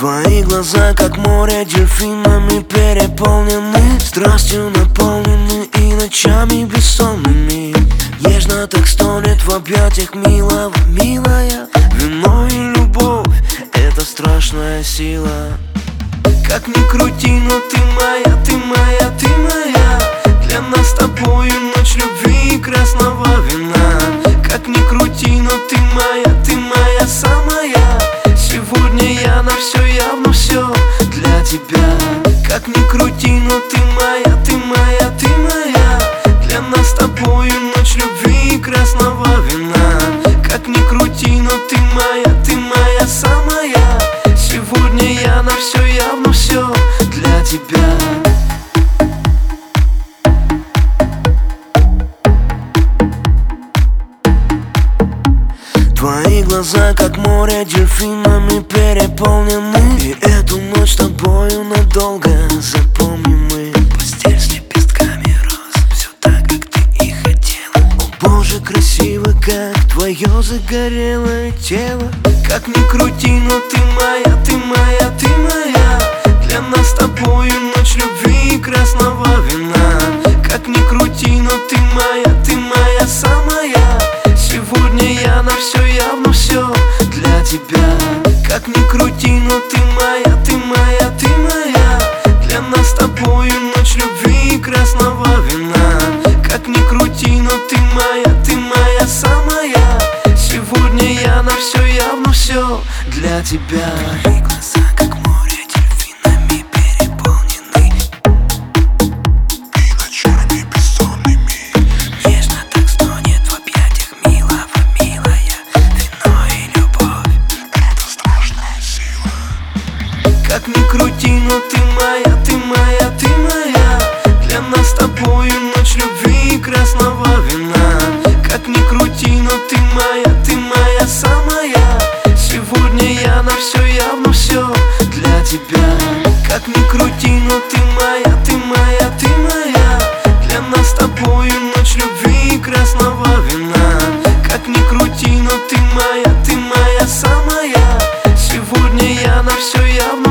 Твои глаза, как море, дельфинами переполнены, страстью наполнены и ночами бессонными. Нежно так стонет в объятиях милого, милая. Вино и любовь — это страшная сила. Как ни крути, но ты моя, ты моя, ты моя. Для нас с тобою ночь любви и красного вина. Как ни крути, но ты моя самая. Сегодня я на все, явно все для тебя. Как ни крути, но ты моя, ты моя, ты моя. Для нас с тобою ночь любви и красного вина. Как ни крути, но ты моя самая. Сегодня я на все, явно все для тебя. Твои глаза, как море, дельфинами переполнены, и эту ночь с тобою надолго запомним мы. Постель с лепестками роз, все так, как ты и хотела. О боже, красиво, как твое загорелое тело. Как ни крути, но ты моя, ты моя, ты моя. Для нас с тобою ночь любви и красного вина. Как ни крути, но ты моя самая. Сегодня я на все, явно все для тебя. Как ни крути, но ты моя, ты моя, ты моя. Для нас с тобою ночь любви и красного вина. Как ни крути, но ты моя самая. Сегодня я на все, явно все для тебя. Твои глаза, как море, дельфинами переполнены, и ночами бессонными. Нежно так стонет в объятиях милого, милая. Вино и любовь — это страшная сила. Как ни крути, но ты моя, ты моя, ты моя. Для нас с тобою ночь любви и красного вина. Как ни крути, но ты моя самая. Сегодня я на все, явно все для тебя. Как ни крути, но ты моя, ты моя, ты моя. Для нас с тобою ночь любви и красного вина. Как ни крути, но ты моя самая. Сегодня я на все, явно